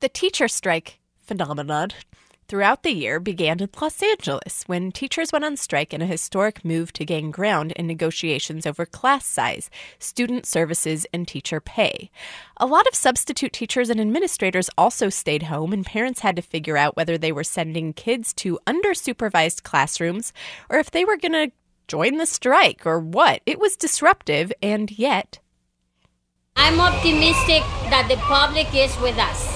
The teacher strike phenomenon throughout the year began in Los Angeles when teachers went on strike in a historic move to gain ground in negotiations over class size, student services, and teacher pay. A lot of substitute teachers and administrators also stayed home, and parents had to figure out whether they were sending kids to under-supervised classrooms or if they were going to join the strike or what. It was disruptive, and yet I'm optimistic that the public is with us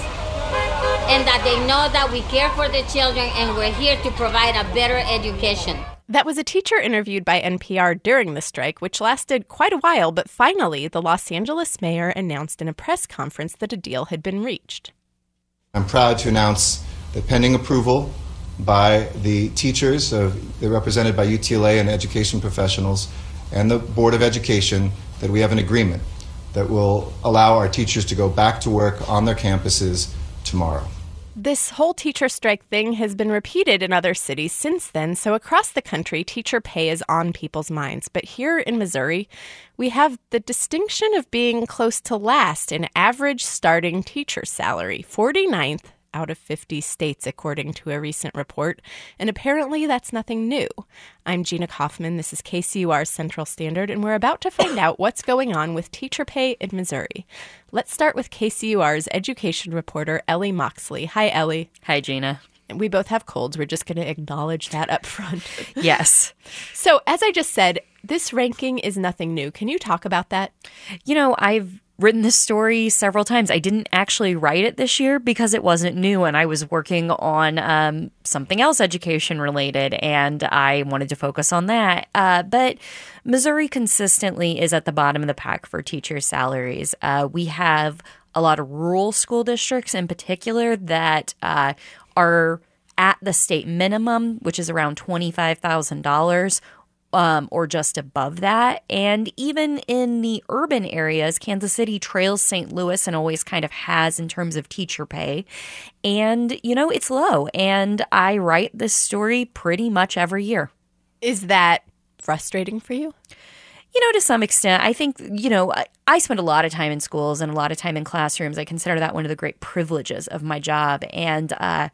and that they know that we care for the children and we're here to provide a better education. That was a teacher interviewed by NPR during the strike, which lasted quite a while, but finally the Los Angeles mayor announced in a press conference that a deal had been reached. I'm proud to announce that pending approval by the teachers, they're represented by UTLA and education professionals, and the Board of Education, that we have an agreement that will allow our teachers to go back to work on their campuses tomorrow. This whole teacher strike thing has been repeated in other cities since then, so across the country, teacher pay is on people's minds. But here in Missouri, we have the distinction of being close to last in average starting teacher salary, 49th out of 50 states, according to a recent report. And apparently that's nothing new. I'm Gina Kaufman. This is KCUR's Central Standard, and we're about to find out what's going on with teacher pay in Missouri. Let's start with KCUR's education reporter, Ellie Moxley. Hi, Ellie. Hi, Gina. We both have colds. We're just going to acknowledge that up front. Yes. So, as I just said, this ranking is nothing new. Can you talk about that? You know, I've written this story several times. I didn't actually write it this year because it wasn't new, and I was working on something else education related, and I wanted to focus on that. But Missouri consistently is at the bottom of the pack for teacher salaries. We have a lot of rural school districts in particular that are at the state minimum, which is around $25,000. Or just above that. And even in the urban areas, Kansas City trails St. Louis and always kind of has in terms of teacher pay. And, you know, it's low. And I write this story pretty much every year. Is that frustrating for you? You know, to some extent. I think, you know, I spend a lot of time in schools and a lot of time in classrooms. I consider that one of the great privileges of my job. And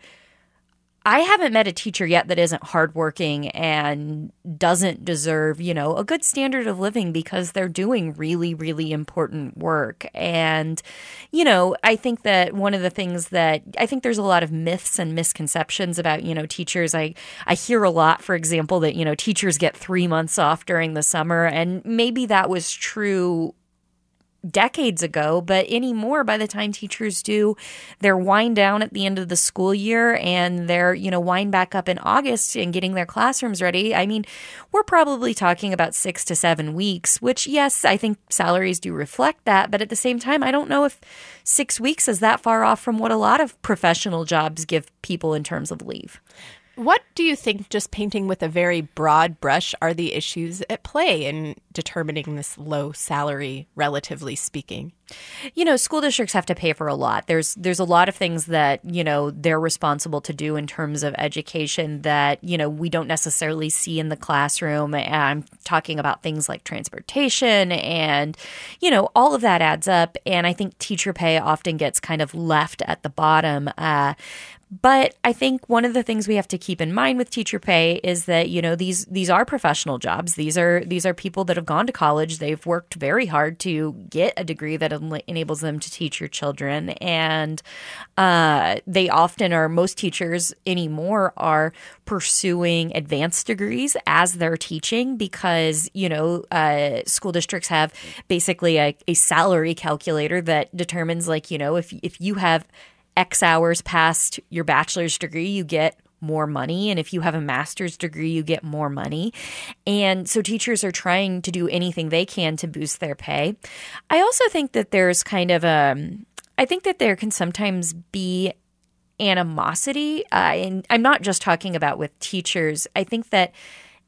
I haven't met a teacher yet that isn't hardworking and doesn't deserve, you know, a good standard of living because they're doing really, really important work. And, you know, I think that one of the things that I think there's a lot of myths and misconceptions about, you know, teachers. I hear a lot, for example, that, you know, teachers get 3 months off during the summer. And maybe that was true decades ago, but anymore, by the time teachers do their wind down at the end of the school year and their, you know, wind back up in August and getting their classrooms ready, I mean, we're probably talking about 6 to 7 weeks, which, yes, I think salaries do reflect that. But at the same time, I don't know if 6 weeks is that far off from what a lot of professional jobs give people in terms of leave. What do you think, just painting with a very broad brush, are the issues at play in determining this low salary, relatively speaking? You know, school districts have to pay for a lot. There's a lot of things that, you know, they're responsible to do in terms of education that, you know, we don't necessarily see in the classroom. And I'm talking about things like transportation and, you know, all of that adds up. And I think teacher pay often gets kind of left at the bottom. But I think one of the things we have to keep in mind with teacher pay is that, you know, these are professional jobs. These are people that have gone to college. They've worked very hard to get a degree that enables them to teach your children. And they often are, most teachers anymore are pursuing advanced degrees as they're teaching because, you know, school districts have basically a salary calculator that determines, like, you know, if you have X hours past your bachelor's degree, you get more money. And if you have a master's degree, you get more money. And so teachers are trying to do anything they can to boost their pay. I also think that there's kind of I think that there can sometimes be animosity. And I'm not just talking about with teachers. I think that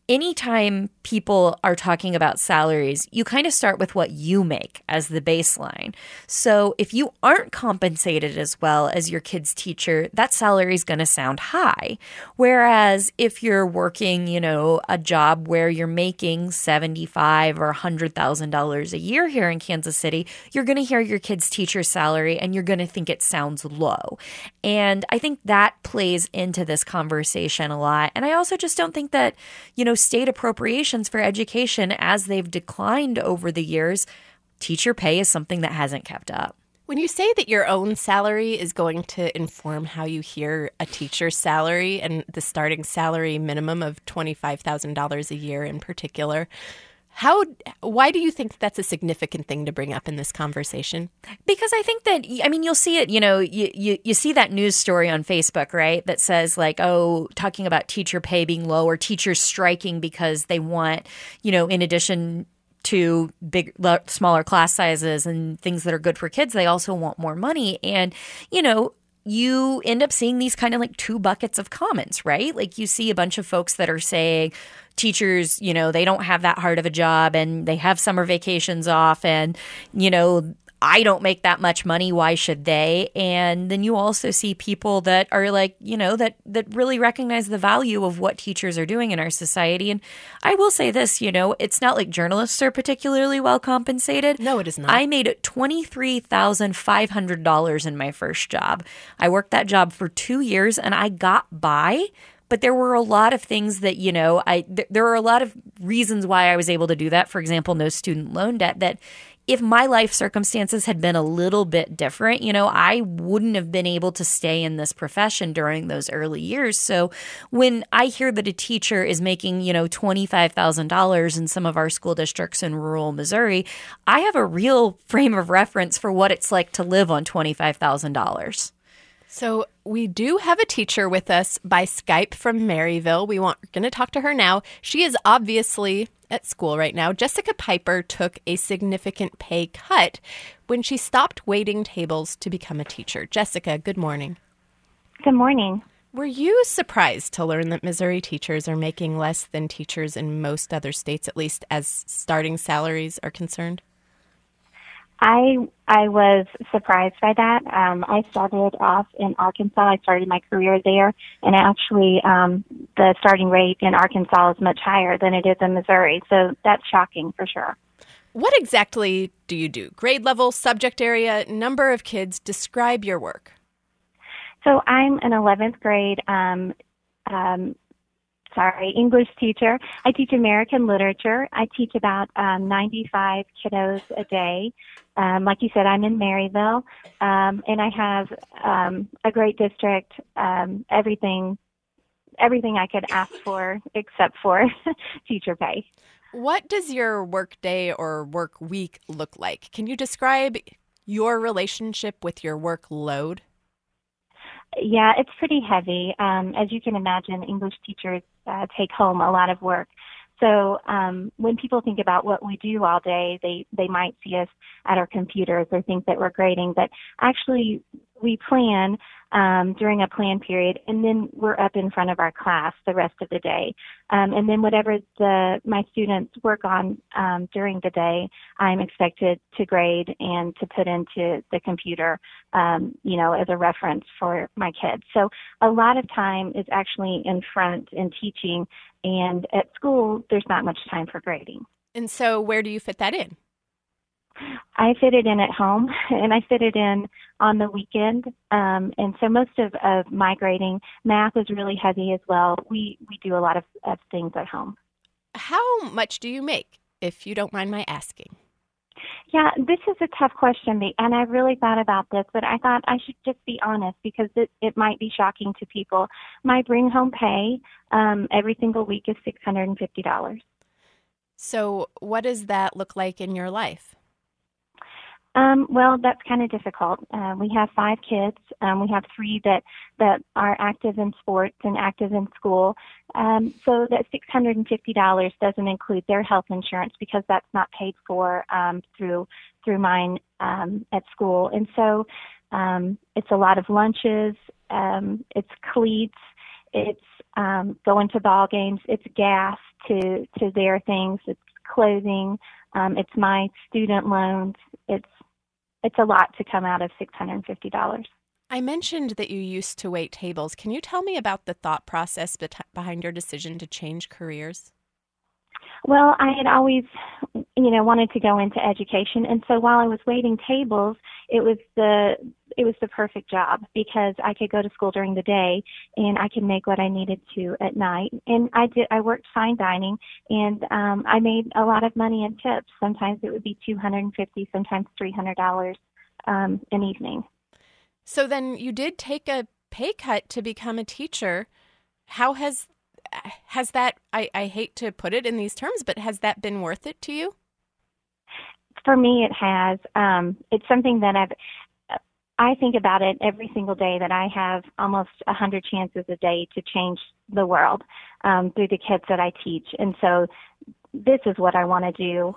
anytime people are talking about salaries, you kind of start with what you make as the baseline. So if you aren't compensated as well as your kid's teacher, that salary is going to sound high. Whereas if you're working, a job where you're making $75,000 or $100,000 a year here in Kansas City, you're going to hear your kid's teacher's salary and you're going to think it sounds low. And I think that plays into this conversation a lot. And I also just don't think that, state appropriations for education, as they've declined over the years, teacher pay is something that hasn't kept up. When you say that your own salary is going to inform how you hear a teacher's salary and the starting salary minimum of $25,000 a year in particular, why do you think that's a significant thing to bring up in this conversation? Because I think that, you'll see it, you see that news story on Facebook, right? That says talking about teacher pay being low or teachers striking because they want, in addition to smaller class sizes and things that are good for kids, they also want more money. And, you end up seeing these kind of like two buckets of comments, right? Like you see a bunch of folks that are saying teachers, they don't have that hard of a job and they have summer vacations off and, I don't make that much money. Why should they? And then you also see people that are like, that really recognize the value of what teachers are doing in our society. And I will say this, it's not like journalists are particularly well compensated. No, it is not. I made $23,500 in my first job. I worked that job for 2 years and I got by. But there were a lot of things that, there are a lot of reasons why I was able to do that. For example, no student loan debt, that if my life circumstances had been a little bit different, I wouldn't have been able to stay in this profession during those early years. So when I hear that a teacher is making, $25,000 in some of our school districts in rural Missouri, I have a real frame of reference for what it's like to live on $25,000. So we do have a teacher with us by Skype from Maryville. We're going to talk to her now. She is obviously at school right now. Jessica Piper took a significant pay cut when she stopped waiting tables to become a teacher. Jessica, good morning. Good morning. Were you surprised to learn that Missouri teachers are making less than teachers in most other states, at least as starting salaries are concerned? I was surprised by that. I started off in Arkansas. I started my career there, and actually the starting rate in Arkansas is much higher than it is in Missouri. So that's shocking for sure. What exactly do you do? Grade level, subject area, number of kids? Describe your work. So I'm an 11th grade English teacher. I teach American literature. I teach about 95 kiddos a day. Like you said, I'm in Maryville, and I have a great district, everything I could ask for except for teacher pay. What does your work day or work week look like? Can you describe your relationship with your workload? Yeah, it's pretty heavy. As you can imagine, English teachers take home a lot of work. So when people think about what we do all day, they might see us at our computers or think that we're grading, but actually we plan during a plan period, and then we're up in front of our class the rest of the day. And then whatever my students work on during the day, I'm expected to grade and to put into the computer, as a reference for my kids. So a lot of time is actually in front in teaching, and at school, there's not much time for grading. And so where do you fit that in? I fit it in at home, and I fit it in on the weekend. And so most of my grading, math is really heavy as well. We do a lot of things at home. How much do you make, if you don't mind my asking? Yeah, this is a tough question, and I really thought about this, but I thought I should just be honest because it might be shocking to people. My bring-home pay every single week is $650. So what does that look like in your life? Well, that's kind of difficult. We have 5 kids. We have 3 that are active in sports and active in school. So that $650 doesn't include their health insurance because that's not paid for through mine at school. And so it's a lot of lunches. It's cleats. It's going to ball games. It's gas to their things. It's clothing. It's my student loans. It's a lot to come out of $650. I mentioned that you used to wait tables. Can you tell me about the thought process behind your decision to change careers? Well, I had always, wanted to go into education, and so while I was waiting tables, it was the perfect job because I could go to school during the day and I could make what I needed to at night. And I worked fine dining, and I made a lot of money in tips. Sometimes it would be $250, sometimes $300 an evening. So then you did take a pay cut to become a teacher. How has that, I hate to put it in these terms, but has that been worth it to you? For me, it has. It's something that I think about it every single day, that I have almost 100 chances a day to change the world through the kids that I teach. And so this is what I want to do.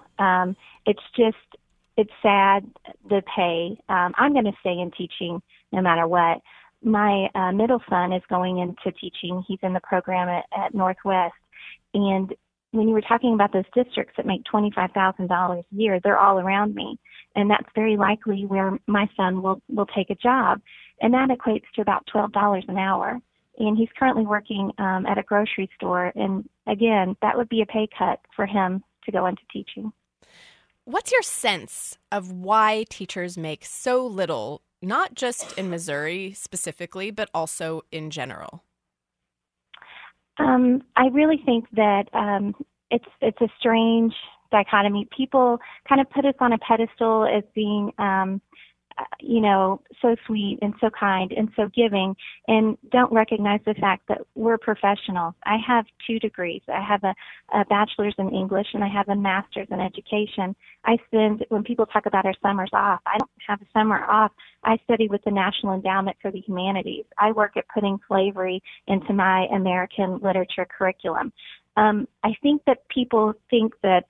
It's sad, the pay. I'm going to stay in teaching no matter what. My middle son is going into teaching. He's in the program at Northwest. And when you were talking about those districts that make $25,000 a year, they're all around me. And that's very likely where my son will take a job. And that equates to about $12 an hour. And he's currently working at a grocery store. And again, that would be a pay cut for him to go into teaching. What's your sense of why teachers make so little, not just in Missouri specifically, but also in general? I really think that it's a strange dichotomy. People kind of put us on a pedestal as being, so sweet and so kind and so giving, and don't recognize the fact that we're professionals. I have 2 degrees. I have a bachelor's in English and I have a master's in education. When people talk about our summers off, I don't have a summer off. I study with the National Endowment for the Humanities. I work at putting slavery into my American literature curriculum. I think that people think that,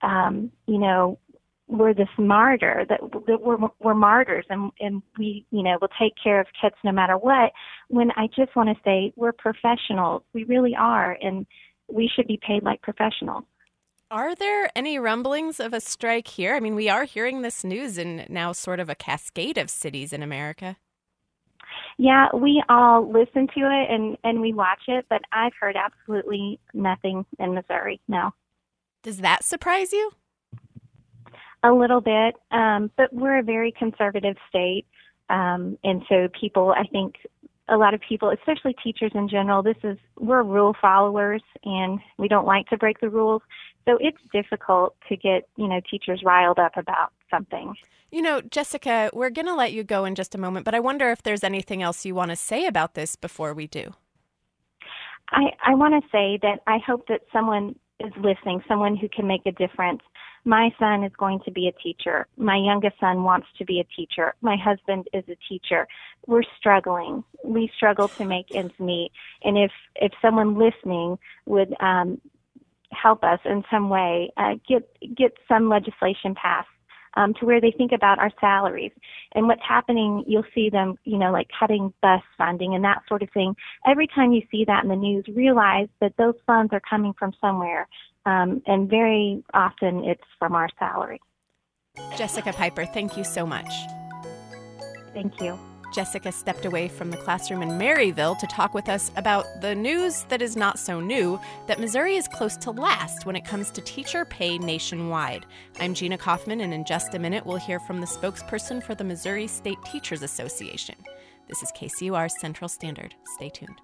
we're this martyr, that we're martyrs, and we, will take care of kids no matter what, when I just want to say we're professionals. We really are, and we should be paid like professionals. Are there any rumblings of a strike here? I mean, we are hearing this news in now sort of a cascade of cities in America. Yeah, we all listen to it and we watch it, but I've heard absolutely nothing in Missouri, no. Does that surprise you? A little bit, but we're a very conservative state, and so people, I think a lot of people, especially teachers in general, we're rule followers, and we don't like to break the rules, so it's difficult to get, teachers riled up about something. Jessica, we're going to let you go in just a moment, but I wonder if there's anything else you want to say about this before we do. I want to say that I hope that someone is listening, someone who can make a difference. My son is going to be a teacher. My youngest son wants to be a teacher. My husband is a teacher. We're struggling. We struggle to make ends meet. And if someone listening would help us in some way, get some legislation passed to where they think about our salaries. And what's happening, you'll see them, like cutting bus funding and that sort of thing. Every time you see that in the news, realize that those funds are coming from somewhere. And very often it's from our salary. Jessica Piper, thank you so much. Thank you. Jessica stepped away from the classroom in Maryville to talk with us about the news that is not so new, that Missouri is close to last when it comes to teacher pay nationwide. I'm Gina Kaufman, and in just a minute, we'll hear from the spokesperson for the Missouri State Teachers Association. This is KCUR Central Standard. Stay tuned.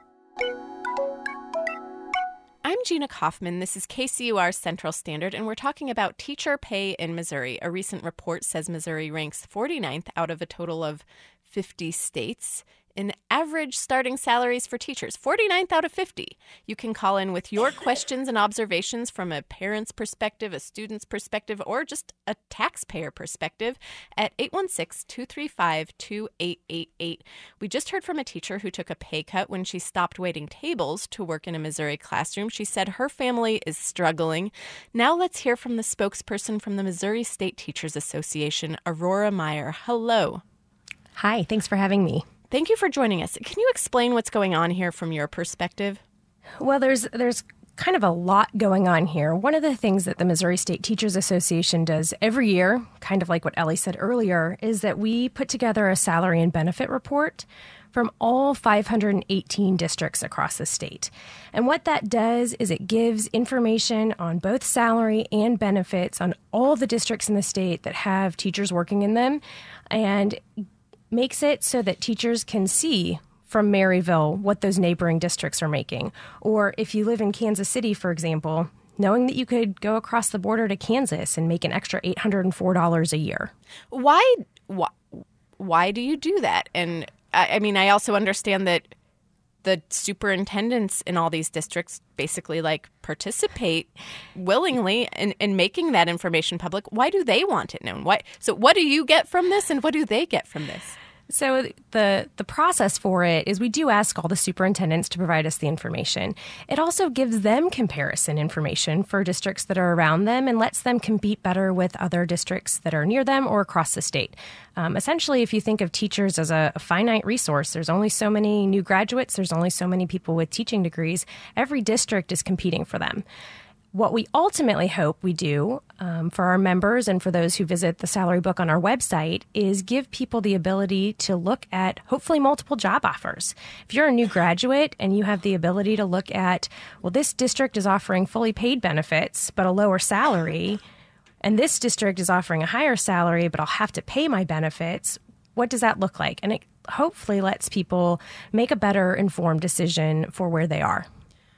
I'm Gina Kaufman. This is KCUR Central Standard, and we're talking about teacher pay in Missouri. A recent report says Missouri ranks 49th out of a total of 50 states in average starting salaries for teachers, 49th out of 50. You can call in with your questions and observations from a parent's perspective, a student's perspective, or just a taxpayer perspective at 816-235-2888. We just heard from a teacher who took a pay cut when she stopped waiting tables to work in a Missouri classroom. She said her family is struggling. Now let's hear from the spokesperson from the Missouri State Teachers Association, Aurora Meyer. Hello. Hi, thanks for having me. Thank you for joining us. Can you explain what's going on here from your perspective? Well, there's kind of a lot going on here. One of the things that the Missouri State Teachers Association does every year, kind of like what Ellie said earlier, is that we put together a salary and benefit report from all 518 districts across the state. And what that does is it gives information on both salary and benefits on all the districts in the state that have teachers working in them, and makes it so that teachers can see from Maryville what those neighboring districts are making. Or if you live in Kansas City, for example, knowing that you could go across the border to Kansas and make an extra $804 a year. Why do you do that? And I mean, I also understand that the superintendents in all these districts basically participate willingly in making that information public. Why do they want it known? So what do you get from this, and what do they get from this? So the process for it is we do ask all the superintendents to provide us the information. It also gives them comparison information for districts that are around them and lets them compete better with other districts that are near them or across the state. Essentially, if you think of teachers as a finite resource, there's only so many new graduates, there's only so many people with teaching degrees. Every district is competing for them. What we ultimately hope we do for our members and for those who visit the salary book on our website is give people the ability to look at hopefully multiple job offers. If you're a new graduate and you have the ability to look at, well, this district is offering fully paid benefits but a lower salary, and this district is offering a higher salary but I'll have to pay my benefits, what does that look like? And it hopefully lets people make a better informed decision for where they are.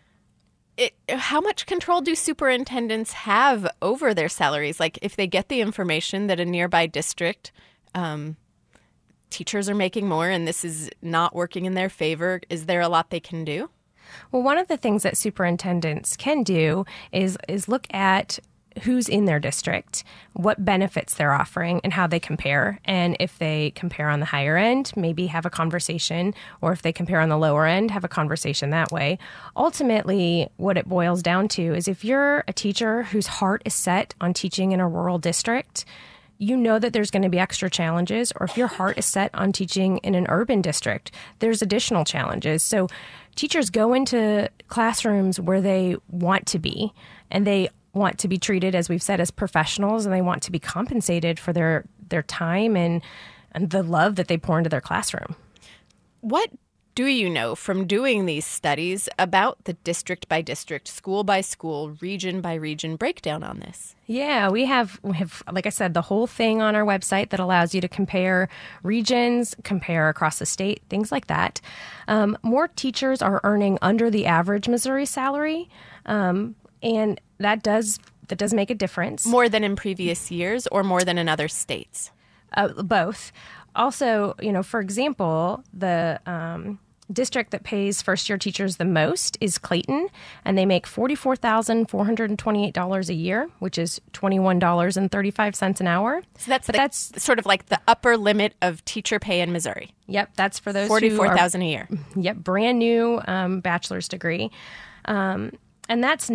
How much control do superintendents have over their salaries? Like, if they get the information that a nearby district teachers are making more and this is not working in their favor, is there a lot they can do? Well, one of the things that superintendents can do is look at who's in their district, what benefits they're offering, and how they compare. And if they compare on the higher end, maybe have a conversation, or if they compare on the lower end, have a conversation that way. Ultimately, what it boils down to is if you're a teacher whose heart is set on teaching in a rural district, you know that there's going to be extra challenges, or if your heart is set on teaching in an urban district, there's additional challenges. So teachers go into classrooms where they want to be, and they want to be treated, as we've said, as professionals, and they want to be compensated for their time and the love that they pour into their classroom. What do you know from doing these studies about the district by district, school by school, region by region breakdown on this? Yeah, we have, like I said, the whole thing on our website that allows you to compare regions, compare across the state, things like that. More teachers are earning under the average Missouri salary, and that does make a difference. More than in previous years or more than in other states? Both. Also, for example, the district that pays first-year teachers the most is Clayton, and they make $44,428 a year, which is $21.35 an hour. So that's sort of like the upper limit of teacher pay in Missouri. Yep, that's for those $44,000 a year. Yep, brand new bachelor's degree. And that's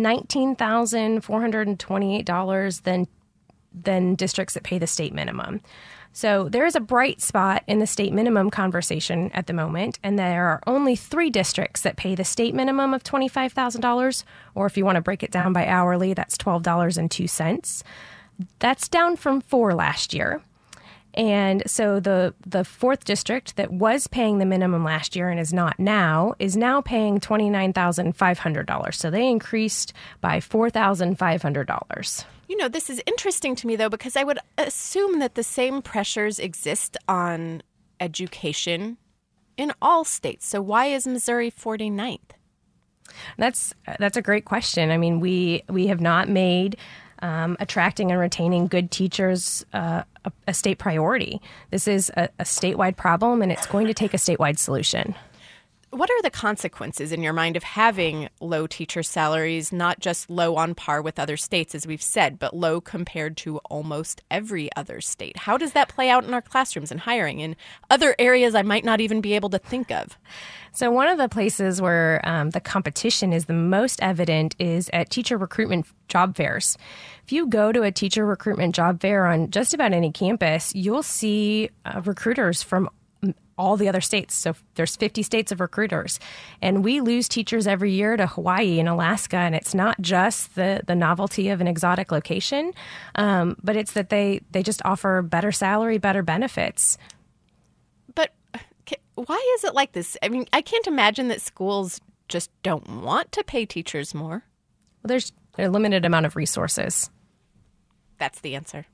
$19,428 than districts that pay the state minimum. So there is a bright spot in the state minimum conversation at the moment, and there are only 3 districts that pay the state minimum of $25,000, or if you want to break it down by hourly, that's $12.02. That's down from 4 last year. And so the 4th district that was paying the minimum last year and is now paying $29,500. So they increased by $4,500. This is interesting to me, though, because I would assume that the same pressures exist on education in all states. So why is Missouri 49th? That's a great question. I mean, we have not made attracting and retaining good teachers a state priority. This is a statewide problem, and it's going to take a statewide solution. What are the consequences in your mind of having low teacher salaries, not just low on par with other states, as we've said, but low compared to almost every other state? How does that play out in our classrooms and hiring in other areas I might not even be able to think of? So one of the places where the competition is the most evident is at teacher recruitment job fairs. If you go to a teacher recruitment job fair on just about any campus, you'll see recruiters from all the other states. So there's 50 states of recruiters. And we lose teachers every year to Hawaii and Alaska. And it's not just the novelty of an exotic location, but it's that they just offer better salary, better benefits. But why is it like this? I mean, I can't imagine that schools just don't want to pay teachers more. Well, there's a limited amount of resources. That's the answer.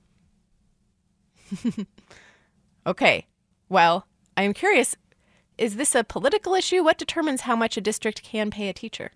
Okay. Well, I'm curious, is this a political issue? What determines how much a district can pay a teacher?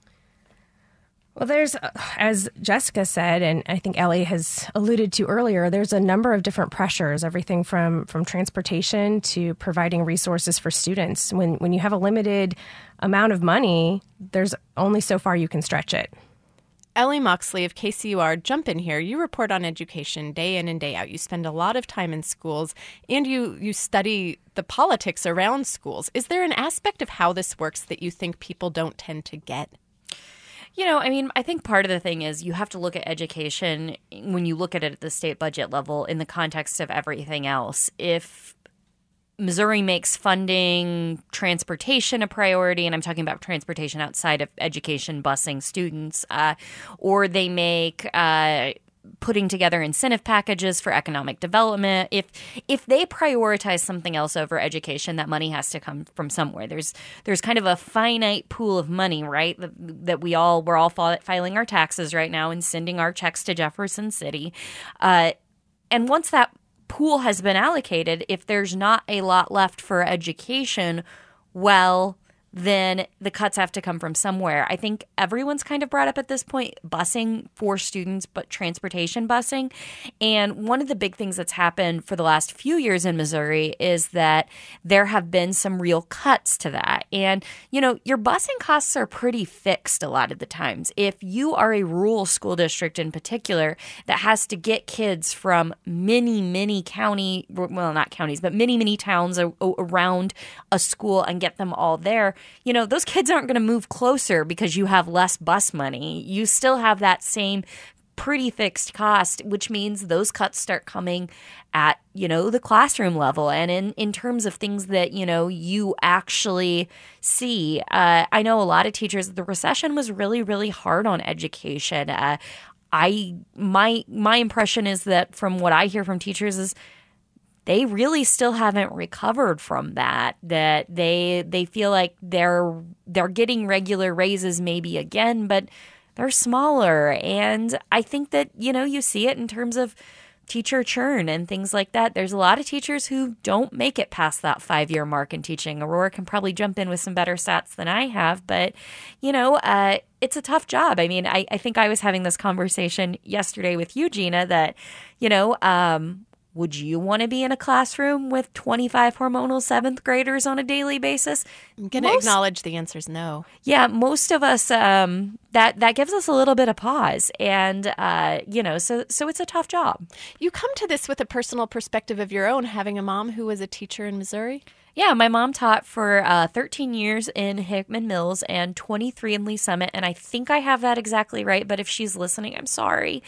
Well, there's, as Jessica said, and I think Ellie has alluded to earlier, there's a number of different pressures, everything from transportation to providing resources for students. When you have a limited amount of money, there's only so far you can stretch it. Ellie Moxley of KCUR, jump in here. You report on education day in and day out. You spend a lot of time in schools, and you study the politics around schools. Is there an aspect of how this works that you think people don't tend to get? You know, I mean, I think part of the thing is you have to look at education when you look at it at the state budget level in the context of everything else. If Missouri makes funding transportation a priority, and I'm talking about transportation outside of education, busing students, or they make putting together incentive packages for economic development. If they prioritize something else over education, that money has to come from somewhere. There's kind of a finite pool of money, right? That we're all filing our taxes right now and sending our checks to Jefferson City. And once that pool has been allocated, if there's not a lot left for education, well, then the cuts have to come from somewhere. I think everyone's kind of brought up at this point busing for students, but transportation busing. And one of the big things that's happened for the last few years in Missouri is that there have been some real cuts to that. And, you know, your busing costs are pretty fixed a lot of the times. If you are a rural school district in particular that has to get kids from many, many many towns around a school and get them all there, you know, those kids aren't going to move closer because you have less bus money. You still have that same pretty fixed cost, which means those cuts start coming at, you know, the classroom level. And in terms of things that, you know, you actually see, I know a lot of teachers, the recession was really, really hard on education. My impression is that from what I hear from teachers is they really still haven't recovered from that they feel like they're getting regular raises maybe again, but they're smaller. And I think that, you know, you see it in terms of teacher churn and things like that. There's a lot of teachers who don't make it past that 5-year mark in teaching. Aurora can probably jump in with some better stats than I have, but, you know, it's a tough job. I mean, I think I was having this conversation yesterday with you, Gina, that, you know, would you want to be in a classroom with 25 hormonal 7th graders on a daily basis? I'm going to acknowledge the answer is no. Yeah, most of us, that gives us a little bit of pause. And, you know, so it's a tough job. You come to this with a personal perspective of your own, having a mom who was a teacher in Missouri. Yeah, my mom taught for 13 years in Hickman Mills and 23 in Lee Summit, and I think I have that exactly right, but if she's listening, I'm sorry.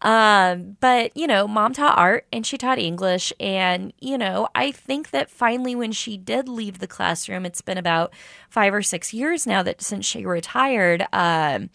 But, you know, mom taught art and she taught English, and, you know, I think that finally when she did leave the classroom, it's been about 5 or 6 years now that since she retired, I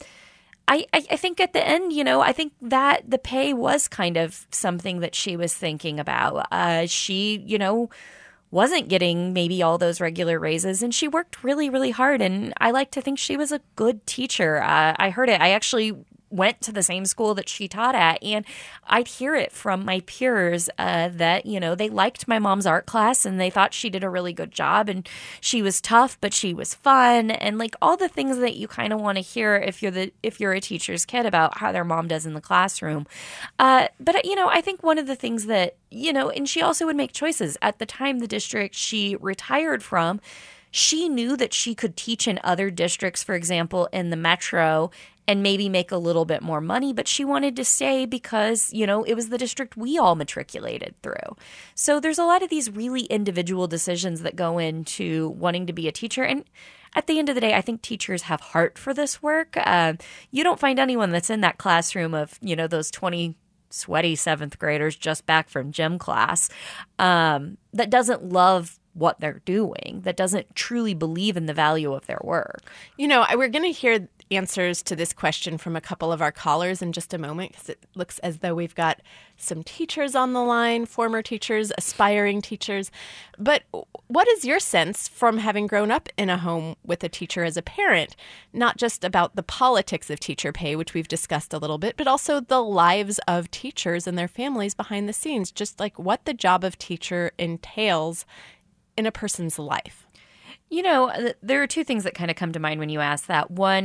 think at the end, you know, I think that the pay was kind of something that she was thinking about. She, you know, wasn't getting maybe all those regular raises, and she worked really, really hard. And I like to think she was a good teacher. I heard it. I actually went to the same school that she taught at, and I'd hear it from my peers that, you know, they liked my mom's art class and they thought she did a really good job, and she was tough, but she was fun, and like all the things that you kind of want to hear if you're a teacher's kid about how their mom does in the classroom. But, you know, I think one of the things that, you know, and she also would make choices. At the time, the district she retired from, she knew that she could teach in other districts, for example, in the metro, and maybe make a little bit more money, but she wanted to stay because, you know, it was the district we all matriculated through. So there's a lot of these really individual decisions that go into wanting to be a teacher. And at the end of the day, I think teachers have heart for this work. You don't find anyone that's in that classroom of, you know, those 20 sweaty 7th graders just back from gym class that doesn't love what they're doing, that doesn't truly believe in the value of their work. You know, we're going to hear answers to this question from a couple of our callers in just a moment, because it looks as though we've got some teachers on the line, former teachers, aspiring teachers. But what is your sense from having grown up in a home with a teacher as a parent, not just about the politics of teacher pay, which we've discussed a little bit, but also the lives of teachers and their families behind the scenes, just like what the job of teacher entails in a person's life? You know, there are two things that kind of come to mind when you ask that. One,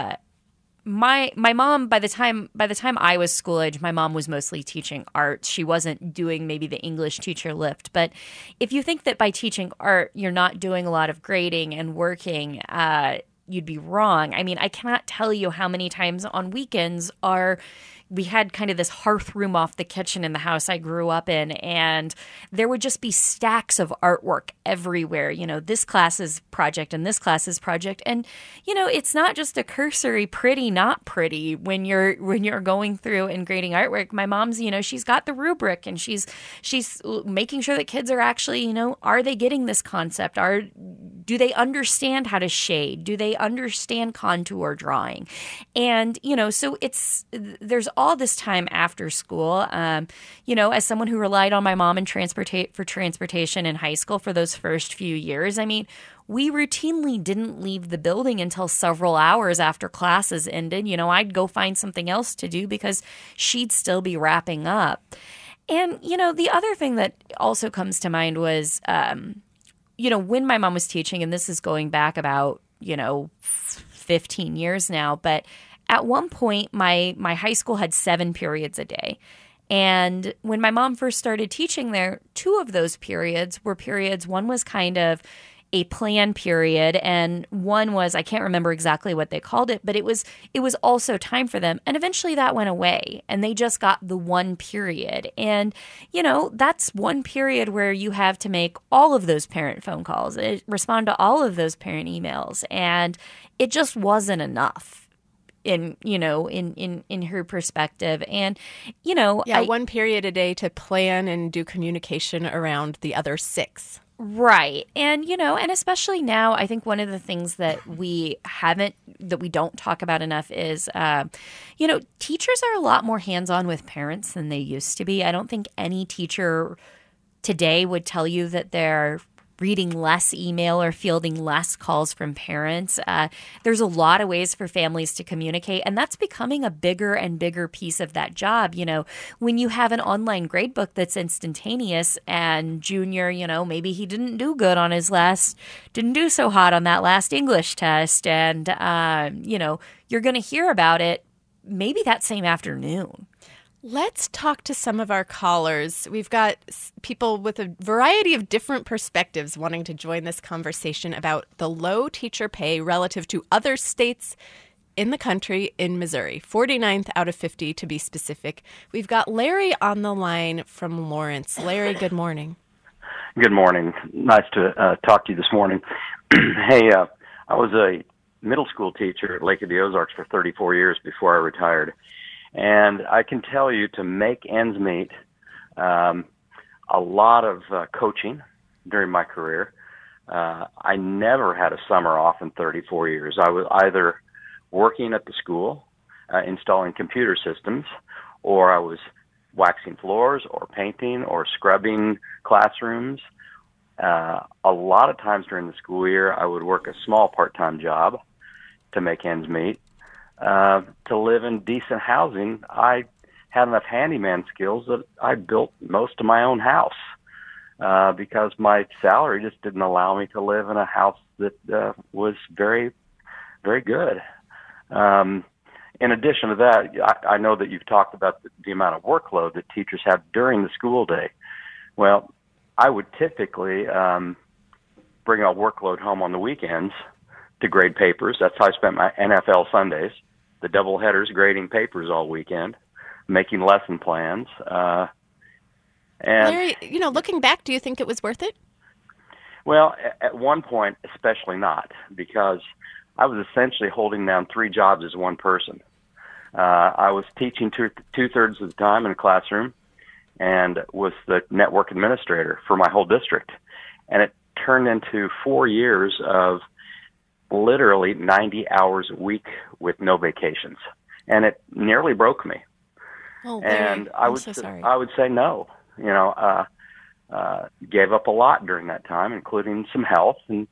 my mom, by the time I was school age, my mom was mostly teaching art. She wasn't doing maybe the English teacher lift. But if you think that by teaching art you're not doing a lot of grading and working, you'd be wrong. I mean, I cannot tell you how many times on weekends we had kind of this hearth room off the kitchen in the house I grew up in, and there would just be stacks of artwork everywhere. You know, this class's project and this class's project. And, you know, it's not just a cursory pretty, not pretty when you're going through and grading artwork. My mom's, you know, she's got the rubric, and she's making sure that kids are actually, you know, are they getting this concept? Do they understand how to shade? Do they understand contour drawing? And, you know, so there's all this time after school. You know, as someone who relied on my mom and for transportation in high school for those first few years, I mean, we routinely didn't leave the building until several hours after classes ended. You know, I'd go find something else to do because she'd still be wrapping up. And, you know, the other thing that also comes to mind was, you know, when my mom was teaching, and this is going back about, you know, 15 years now, but at one point, my high school had 7 periods a day. And when my mom first started teaching there, 2 of those periods were periods. One was kind of a plan period, and one was, I can't remember exactly what they called it, but it was also time for them. And eventually that went away, and they just got the 1 period. And, you know, that's 1 period where you have to make all of those parent phone calls, respond to all of those parent emails, and it just wasn't enough. In her perspective. And, you know, 1 period a day to plan and do communication around the other 6. Right. And, you know, and especially now, I think one of the things that we don't talk about enough is, you know, teachers are a lot more hands-on with parents than they used to be. I don't think any teacher today would tell you that they're reading less email or fielding less calls from parents. There's a lot of ways for families to communicate, and that's becoming a bigger and bigger piece of that job. You know, when you have an online gradebook that's instantaneous, and Junior, you know, maybe he didn't do so hot on that last English test, and, you know, you're going to hear about it maybe that same afternoon. Let's talk to some of our callers. We've got people with a variety of different perspectives wanting to join this conversation about the low teacher pay relative to other states in the country in Missouri, 49th out of 50 to be specific. We've got Larry on the line from Lawrence. Larry, good morning. Good morning. Nice to talk to you this morning. Hey, I was a middle school teacher at Lake of the Ozarks for 34 years before I retired. And I can tell you, to make ends meet, a lot of coaching during my career. I never had a summer off in 34 years. I was either working at the school, installing computer systems, or I was waxing floors or painting or scrubbing classrooms. A lot of times during the school year, I would work a small part-time job to make ends meet. To live in decent housing, I had enough handyman skills that I built most of my own house because my salary just didn't allow me to live in a house that was very, very good. In addition to that, I know that you've talked about the amount of workload that teachers have during the school day. Well, I would typically bring a workload home on the weekends to grade papers. That's how I spent my NFL Sundays. The double headers, grading papers all weekend, making lesson plans. And Larry, you know, looking back, do you think it was worth it? Well, at one point, especially not, because I was essentially holding down 3 jobs as one person. I was teaching two-thirds of the time in a classroom and was the network administrator for my whole district. And it turned into 4 years of literally 90 hours a week with no vacations. And it nearly broke me. Oh, and I'm so sorry. I would say no. Gave up a lot during that time, including some health. And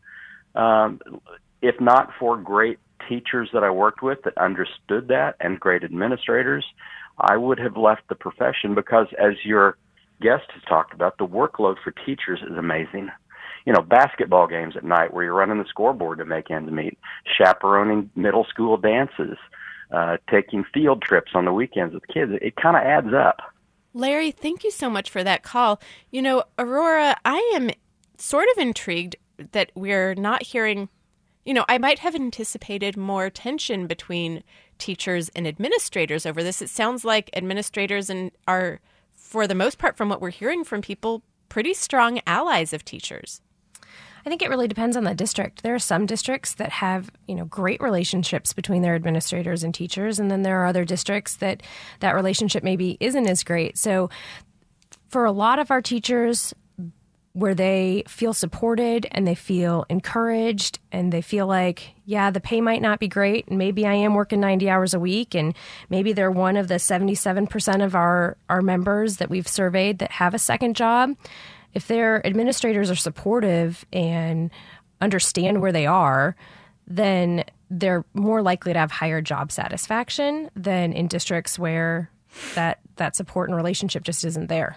if not for great teachers that I worked with that understood that and great administrators, I would have left the profession because, as your guest has talked about, the workload for teachers is amazing. Basketball games at night where you're running the scoreboard to make ends meet, chaperoning middle school dances, taking field trips on the weekends with kids. It kind of adds up. Larry, thank you so much for that call. Aurora, I am sort of intrigued that we're not hearing, I might have anticipated more tension between teachers and administrators over this. It sounds like administrators are, for the most part, from what we're hearing from people, pretty strong allies of teachers. I think it really depends on the district. There are some districts that have, great relationships between their administrators and teachers, and then there are other districts that relationship maybe isn't as great. So for a lot of our teachers, where they feel supported and they feel encouraged and they feel like, yeah, the pay might not be great, and maybe I am working 90 hours a week, and maybe they're one of the 77% of our members that we've surveyed that have a second job. If their administrators are supportive and understand where they are, then they're more likely to have higher job satisfaction than in districts where that support and relationship just isn't there.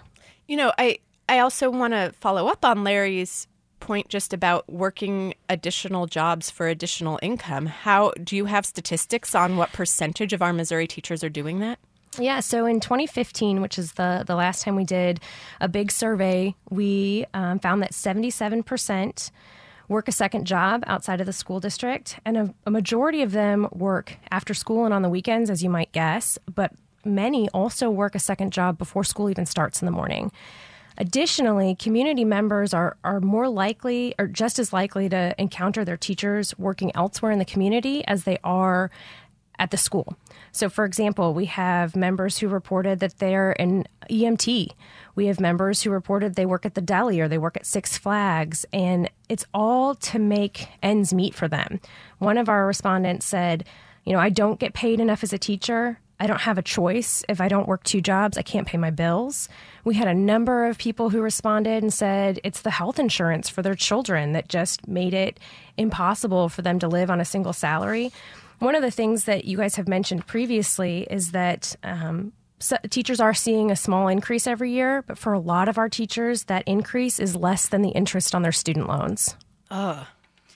I also want to follow up on Larry's point just about working additional jobs for additional income. Do you have statistics on what percentage of our Missouri teachers are doing that? Yeah, so in 2015, which is the last time we did a big survey, we found that 77% work a second job outside of the school district, and a majority of them work after school and on the weekends, as you might guess, but many also work a second job before school even starts in the morning. Additionally, community members are more likely or just as likely to encounter their teachers working elsewhere in the community as they are at the school. So, for example, we have members who reported that they're an EMT. We have members who reported they work at the deli or they work at Six Flags, and it's all to make ends meet for them. One of our respondents said, I don't get paid enough as a teacher. I don't have a choice. If I don't work 2 jobs, I can't pay my bills. We had a number of people who responded and said it's the health insurance for their children that just made it impossible for them to live on a single salary. One of the things that you guys have mentioned previously is that teachers are seeing a small increase every year, but for a lot of our teachers, that increase is less than the interest on their student loans. And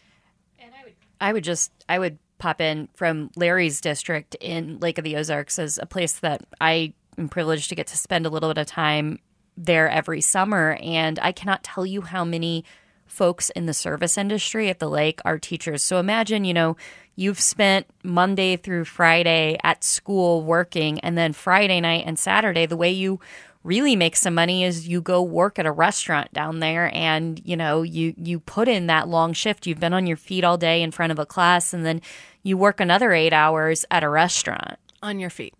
I would pop in from Larry's district in Lake of the Ozarks as a place that I am privileged to get to spend a little bit of time there every summer. And I cannot tell you how many folks in the service industry at the lake are teachers. So imagine, you've spent Monday through Friday at school working, and then Friday night and Saturday, the way you really make some money is you go work at a restaurant down there, and you put in that long shift. You've been on your feet all day in front of a class, and then you work another 8 hours at a restaurant. On your feet.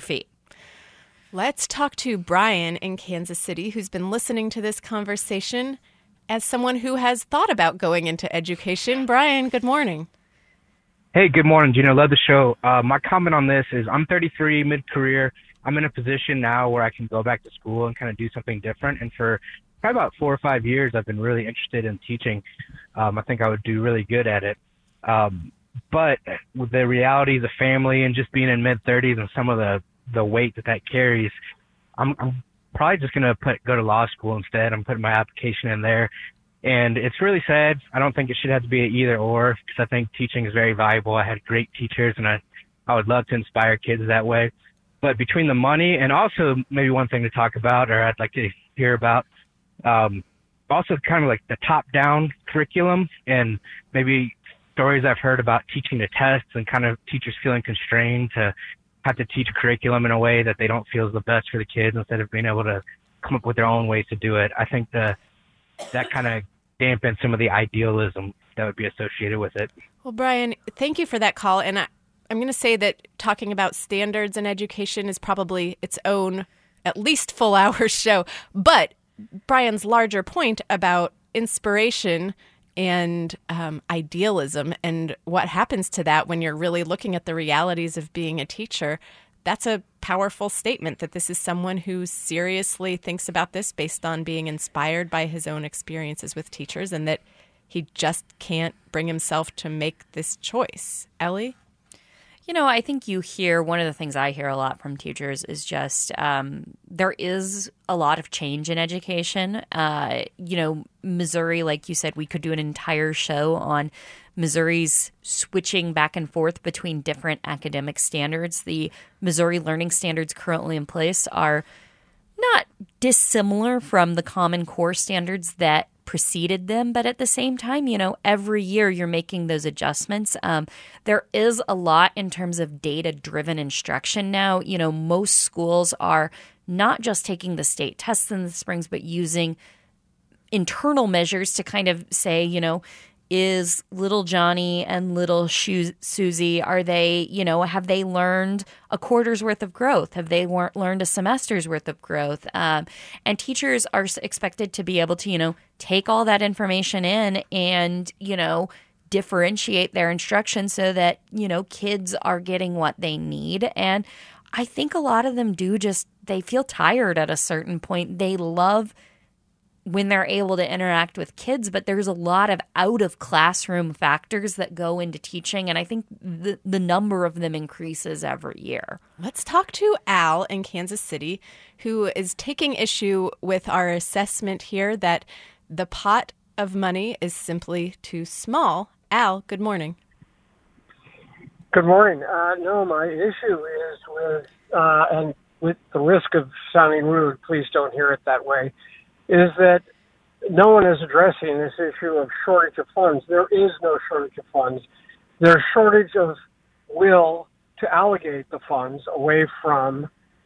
Let's talk to Brian in Kansas City, who's been listening to this conversation as someone who has thought about going into education. Brian, good morning. Hey, good morning, Gina. Love the show. My comment on this is I'm 33, mid-career. I'm in a position now where I can go back to school and kind of do something different. And for probably about 4 or 5 years, I've been really interested in teaching. I think I would do really good at it. But with the realities of family and just being in mid-30s and some of the weight that carries, I'm probably just going to go to law school instead. I'm putting my application in there. And it's really sad. I don't think it should have to be an either or, because I think teaching is very valuable. I had great teachers, and I would love to inspire kids that way. But between the money and also maybe one thing to talk about, or I'd like to hear about, also kind of like the top-down curriculum and maybe stories I've heard about teaching the tests and kind of teachers feeling constrained to have to teach curriculum in a way that they don't feel is the best for the kids instead of being able to come up with their own ways to do it. I think that kind of dampens some of the idealism that would be associated with it. Well, Brian, thank you for that call. And I'm going to say that talking about standards in education is probably its own at least full hour show. But Brian's larger point about inspiration and idealism and what happens to that when you're really looking at the realities of being a teacher. That's a powerful statement that this is someone who seriously thinks about this based on being inspired by his own experiences with teachers, and that he just can't bring himself to make this choice. Ellie? I think you hear, one of the things I hear a lot from teachers is just there is a lot of change in education. Missouri, like you said, we could do an entire show on Missouri's switching back and forth between different academic standards. The Missouri learning standards currently in place are not dissimilar from the Common Core standards that preceded them, but at the same time, every year you're making those adjustments. There is a lot in terms of data-driven instruction now. Most schools are not just taking the state tests in the springs, but using internal measures to kind of say, is little Johnny and little Susie, are they, have they learned a quarter's worth of growth? Have they learned a semester's worth of growth? And teachers are expected to be able to, take all that information in and, differentiate their instruction so that, kids are getting what they need. And I think a lot of them they feel tired at a certain point. They love when they're able to interact with kids, but there's a lot of out-of-classroom factors that go into teaching, and I think the number of them increases every year. Let's talk to Al in Kansas City, who is taking issue with our assessment here that the pot of money is simply too small. Al, good morning. Good morning. No, my issue is with, and with the risk of sounding rude, please don't hear it that way, is that no one is addressing this issue of shortage of funds. There is no shortage of funds. There's shortage of will to allocate the funds away from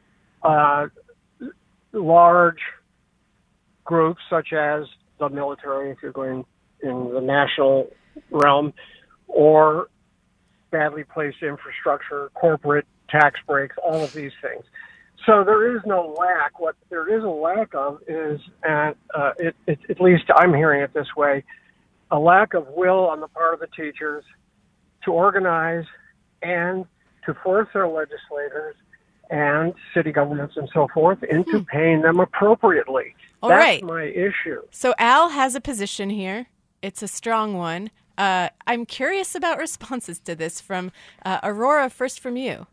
large groups such as the military, if you're going in the national realm, or badly placed infrastructure, corporate tax breaks, all of these things. So there is no lack. What there is a lack of is, at least I'm hearing it this way, a lack of will on the part of the teachers to organize and to force their legislators and city governments and so forth into paying them appropriately. That's my issue. So Al has a position here. It's a strong one. I'm curious about responses to this from Aurora, first from you.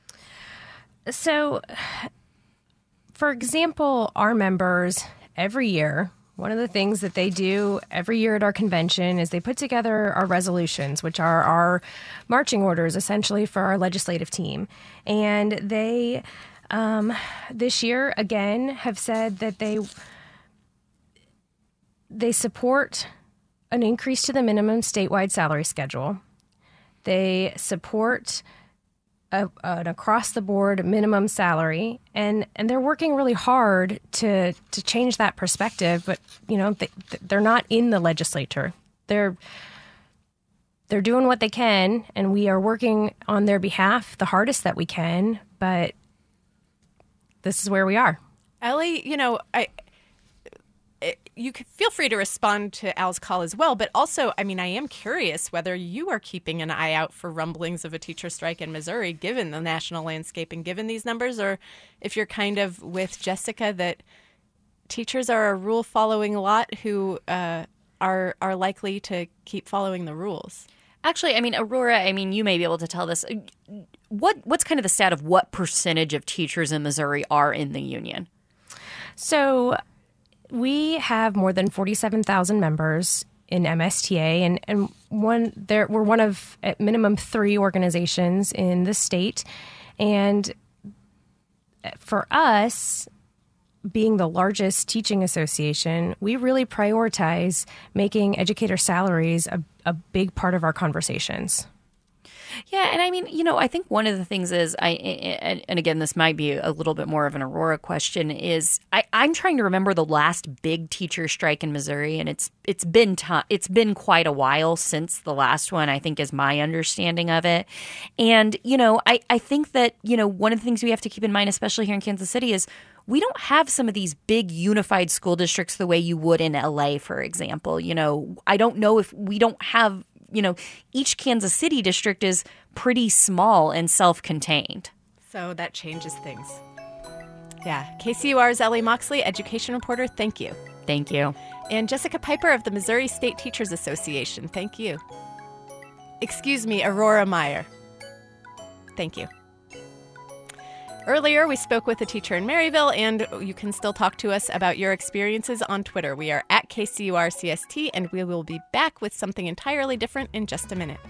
So, for example, our members every year, one of the things that they do every year at our convention is they put together our resolutions, which are our marching orders essentially for our legislative team. And they, this year, again, have said that they support an increase to the minimum statewide salary schedule. They support an across-the-board minimum salary, and they're working really hard to change that perspective. But they're not in the legislature. They're doing what they can, and we are working on their behalf the hardest that we can. But this is where we are. Ellie, you can feel free to respond to Al's call as well, but also, I am curious whether you are keeping an eye out for rumblings of a teacher strike in Missouri, given the national landscape and given these numbers, or if you're kind of with Jessica that teachers are a rule-following lot who are likely to keep following the rules. Actually, Aurora, you may be able to tell this. What's kind of the stat of what percentage of teachers in Missouri are in the union? So we have more than 47,000 members in MSTA, and we're one of at minimum 3 organizations in the state. And for us, being the largest teaching association, we really prioritize making educator salaries a big part of our conversations. Yeah, and I think one of the things is, and again, this might be a little bit more of an Aurora question, is I'm trying to remember the last big teacher strike in Missouri, and it's been quite a while since the last one, I think, is my understanding of it. And, I think that, one of the things we have to keep in mind, especially here in Kansas City, is we don't have some of these big unified school districts the way you would in LA, for example. You know, I don't know if we don't have, you know, each Kansas City district is pretty small and self-contained. So that changes things. Yeah. KCUR's Ellie Moxley, education reporter, thank you. Thank you. And Jessica Piper of the Missouri State Teachers Association, thank you. Excuse me, Aurora Meyer. Thank you. Earlier, we spoke with a teacher in Maryville, and you can still talk to us about your experiences on Twitter. We are at KCURCST, and we will be back with something entirely different in just a minute.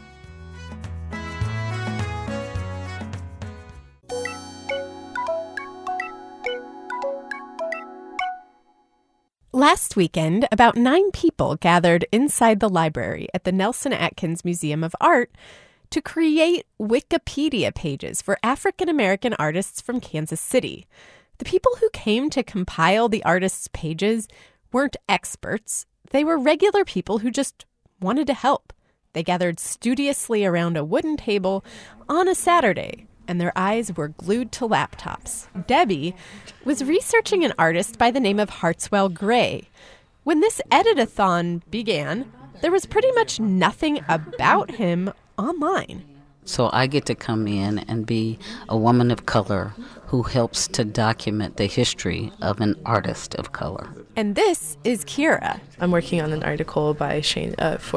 Last weekend, about 9 people gathered inside the library at the Nelson Atkins Museum of Art to create Wikipedia pages for African American artists from Kansas City. The people who came to compile the artists' pages weren't experts. They were regular people who just wanted to help. They gathered studiously around a wooden table on a Saturday, and their eyes were glued to laptops. Debbie was researching an artist by the name of Hartswell Gray. When this edit-a-thon began, there was pretty much nothing about him online. So I get to come in and be a woman of color who helps to document the history of an artist of color. And this is Kira. I'm working on an article by Shane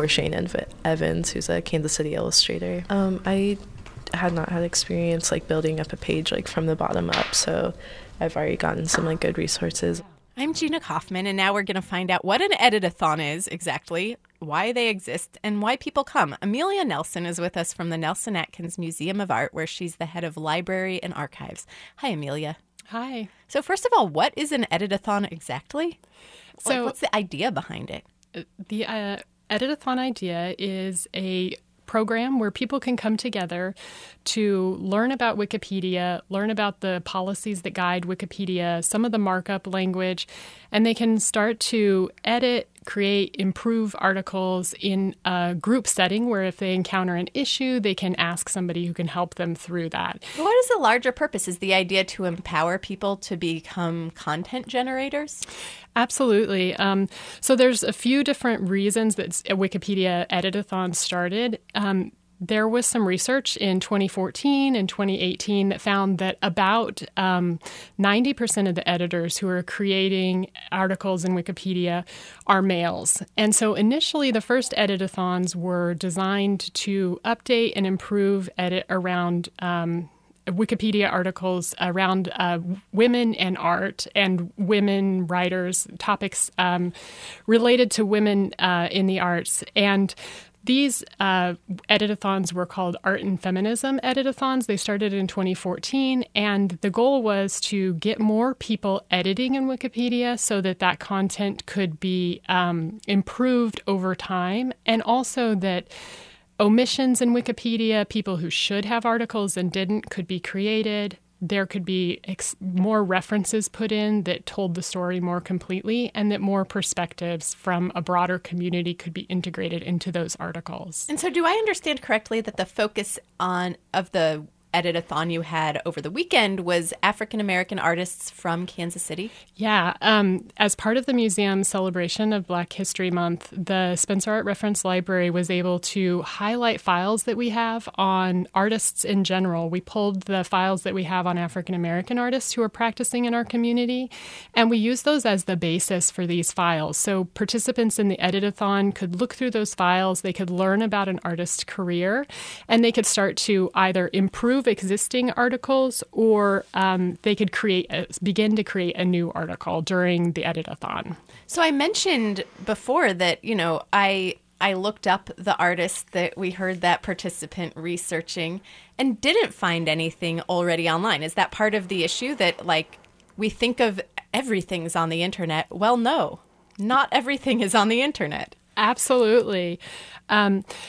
Evans, who's a Kansas City illustrator. I had not had experience building up a page from the bottom up, so I've already gotten some good resources. I'm Gina Kaufman, and now we're going to find out what an edit-a-thon is exactly, why they exist, and why people come. Amelia Nelson is with us from the Nelson Atkins Museum of Art, where she's the head of library and archives. Hi, Amelia. Hi. So first of all, what is an edit-a-thon exactly? So what's the idea behind it? The edit-a-thon idea is a program where people can come together to learn about Wikipedia, learn about the policies that guide Wikipedia, some of the markup language, and they can start to edit, create, improve articles in a group setting where if they encounter an issue, they can ask somebody who can help them through that. What is the larger purpose? Is the idea to empower people to become content generators? Absolutely. So there's a few different reasons that Wikipedia Edit-a-thon started. There was some research in 2014 and 2018 that found that about 90% of the editors who are creating articles in Wikipedia are males. And so initially, the first edit-a-thons were designed to update and improve edit around Wikipedia articles around women and art and women writers, topics related to women in the arts. And these edit-a-thons were called Art and Feminism edit-a-thons. They started in 2014, and the goal was to get more people editing in Wikipedia so that that content could be improved over time, and also that omissions in Wikipedia, people who should have articles and didn't, could be created. There could be more references put in that told the story more completely, and that more perspectives from a broader community could be integrated into those articles. And so do I understand correctly that the focus of the edit-a-thon you had over the weekend was African-American artists from Kansas City? Yeah. As part of the museum's celebration of Black History Month, the Spencer Art Reference Library was able to highlight files that we have on artists in general. We pulled the files that we have on African-American artists who are practicing in our community, and we used those as the basis for these files. So participants in the edit-a-thon could look through those files, they could learn about an artist's career, and they could start to either improve existing articles, or they could begin to create a new article during the edit-a-thon. So I mentioned before that, I looked up the artist that we heard that participant researching and didn't find anything already online. Is that part of the issue that we think of everything's on the internet? Well, no, not everything is on the internet. Absolutely.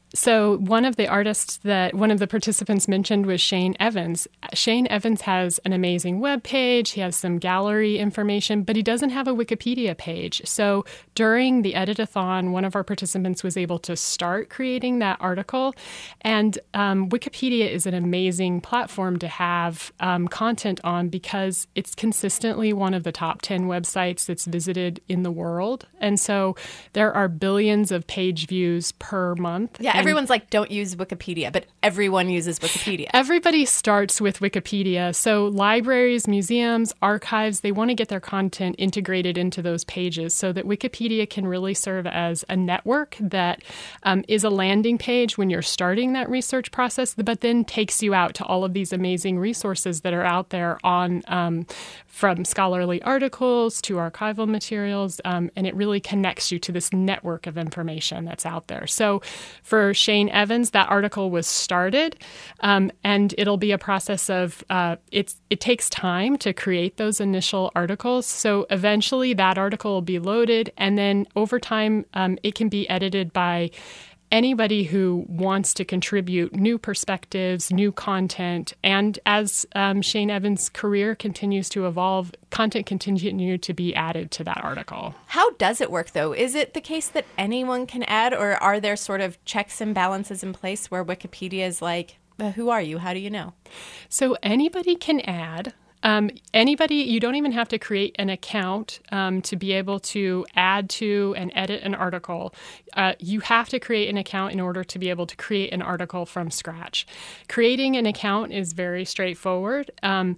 So one of the participants mentioned was Shane Evans. Shane Evans has an amazing web page. He has some gallery information, but he doesn't have a Wikipedia page. So during the edit-a-thon, one of our participants was able to start creating that article. And Wikipedia is an amazing platform to have content on because it's consistently one of the top 10 websites that's visited in the world. And so there are billions of page views per month. Yeah, everyone's like, don't use Wikipedia, but everyone uses Wikipedia. Everybody starts with Wikipedia. So libraries, museums, archives, they want to get their content integrated into those pages so that Wikipedia can really serve as a network that is a landing page when you're starting that research process, but then takes you out to all of these amazing resources that are out there on from scholarly articles to archival materials, and it really connects you to this network of information that's out there. So for Shane Evans, that article was started, and it'll be a process of it takes time to create those initial articles. So eventually that article will be loaded, and then over time it can be edited by anybody who wants to contribute new perspectives, new content, and as Shane Evans' career continues to evolve, content continues to be added to that article. How does it work, though? Is it the case that anyone can add, or are there sort of checks and balances in place where Wikipedia is like, who are you? How do you know? So anybody can add. You don't even have to create an account to be able to add to and edit an article. You have to create an account in order to be able to create an article from scratch. Creating an account is very straightforward.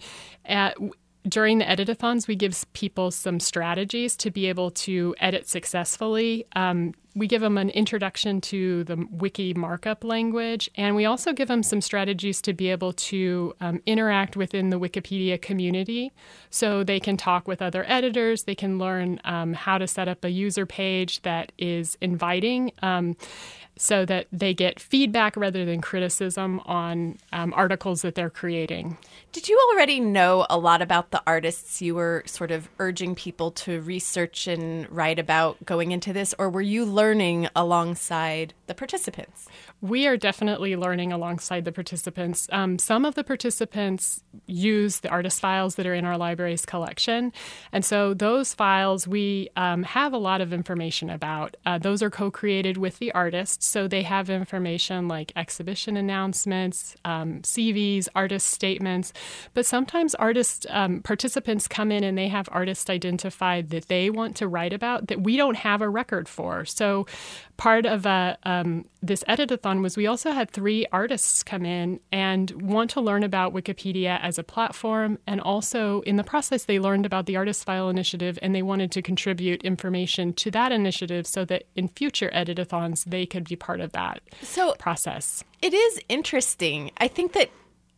During the edit-a-thons, we give people some strategies to be able to edit successfully. We give them an introduction to the wiki markup language, and we also give them some strategies to be able to interact within the Wikipedia community. So they can talk with other editors, they can learn how to set up a user page that is inviting, so that they get feedback rather than criticism on articles that they're creating. Did you already know a lot about the artists you were sort of urging people to research and write about going into this, or were you learning alongside the participants? We are definitely learning alongside the participants. Some of the participants use the artist files that are in our library's collection. And so those files we have a lot of information about. Those are co-created with the artists. So they have information like exhibition announcements, CVs, artist statements. But sometimes participants come in and they have artists identified that they want to write about that we don't have a record for. So part of this edit-a-thon was we also had 3 artists come in and want to learn about Wikipedia as a platform. And also in the process, they learned about the Artist File Initiative and they wanted to contribute information to that initiative so that in future edit-a-thons, they could be part of that process. It is interesting. I think that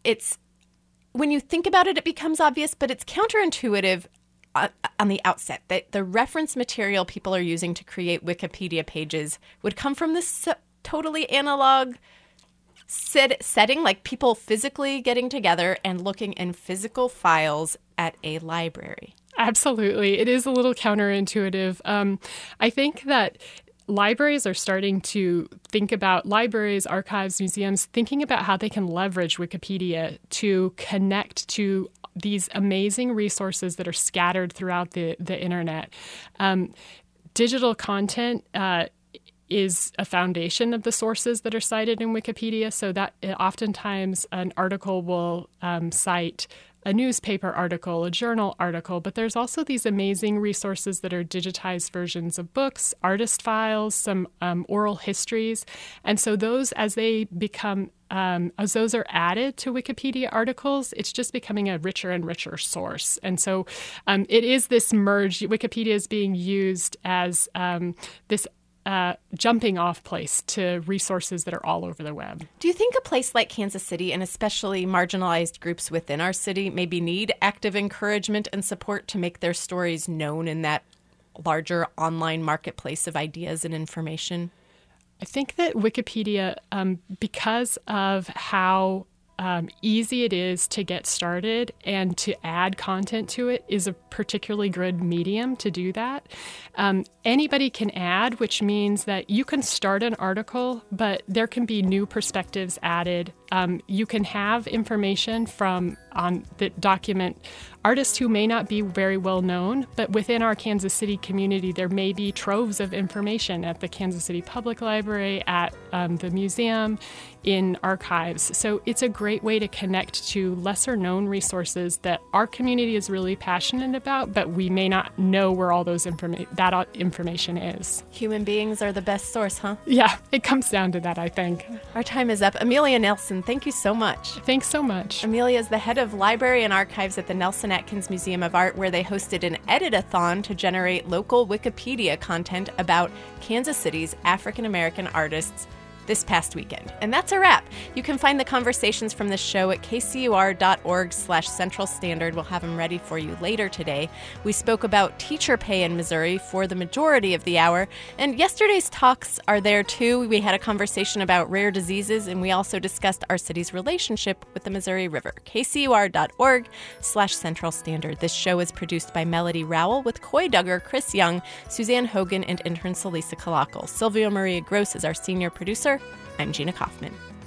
when you think about it, it becomes obvious, but it's counterintuitive on the outset that the reference material people are using to create Wikipedia pages would come from this totally analog setting, like people physically getting together and looking in physical files at a library. Absolutely. It is a little counterintuitive. I think that libraries are starting to think about libraries, archives, museums, thinking about how they can leverage Wikipedia to connect to these amazing resources that are scattered throughout the internet. Digital content is a foundation of the sources that are cited in Wikipedia, so that oftentimes an article will cite a newspaper article, a journal article, but there's also these amazing resources that are digitized versions of books, artist files, some oral histories. And so those, as they become, as those are added to Wikipedia articles, it's just becoming a richer and richer source. And so it is this merge. Wikipedia is being used as this jumping off place to resources that are all over the web. Do you think a place like Kansas City, and especially marginalized groups within our city, maybe need active encouragement and support to make their stories known in that larger online marketplace of ideas and information? I think that Wikipedia, because of how easy it is to get started and to add content to it is a particularly good medium to do that. Anybody can add, which means that you can start an article, but there can be new perspectives added. You can have information that document artists who may not be very well known, but within our Kansas City community, there may be troves of information at the Kansas City Public Library, at the museum, in archives. So it's a great way to connect to lesser known resources that our community is really passionate about, but we may not know where all those information is. Human beings are the best source, huh? Yeah, it comes down to that, I think. Our time is up. Amelia Nelson, thank you so much. Thanks so much. Amelia is the head of library and archives at the Nelson Atkins Museum of Art, where they hosted an edit-a-thon to generate local Wikipedia content about Kansas City's African American artists this past weekend. And that's a wrap. You can find the conversations from this show at kcur.org/Central Standard. We'll have them ready for you later today. We spoke about teacher pay in Missouri for the majority of the hour, and yesterday's talks are there too. We had a conversation about rare diseases, and we also discussed our city's relationship with the Missouri River. kcur.org/Central Standard. This show is produced by Melody Rowell with Coy Duggar, Chris Young, Suzanne Hogan, and intern Celisa Kalakal. Silvio Maria Gross is our senior producer. I'm Gina Kaufman.